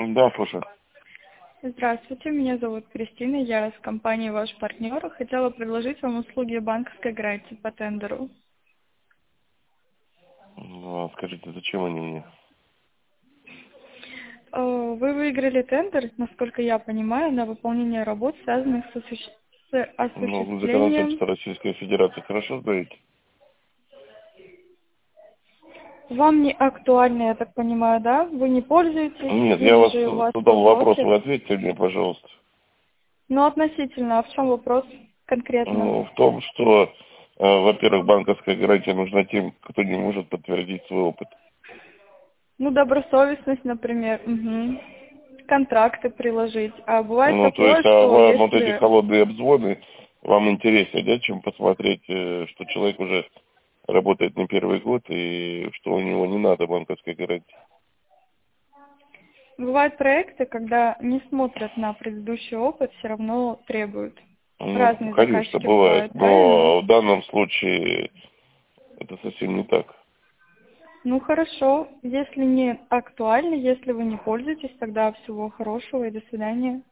Да, слушай. Здравствуйте, меня зовут Кристина, я с компании «Ваш партнер». Хотела предложить вам услуги банковской гарантии по тендеру. Ну, скажите, зачем они мне? Вы выиграли тендер, насколько я понимаю, на выполнение работ, связанных с Ну, вы осуществлением. законодательство Российской Федерации хорошо знаете? Вам не актуально, я так понимаю, да? Вы не пользуетесь, Нет, я или вас же у вас был задал вопрос, брокер? вы ответьте мне, пожалуйста. Ну, относительно, а в чем вопрос конкретно? Ну, в том, что, во-первых, банковская гарантия нужна тем, кто не может подтвердить свой опыт. Ну, добросовестность, например, угу. Контракты приложить. А бывает Ну, то есть, такое, что вам вот эти если... холодные обзвоны, вам интереснее, да, чем посмотреть, что человек уже работает не первый год, и что у него не надо банковской гарантии. Бывают проекты, когда не смотрят на предыдущий опыт, все равно требуют. Ну, Разные конечно, заказчики бывает, бывают, правильно? но в данном случае это совсем не так. Ну хорошо, если не актуально, если вы не пользуетесь, тогда всего хорошего и до свидания.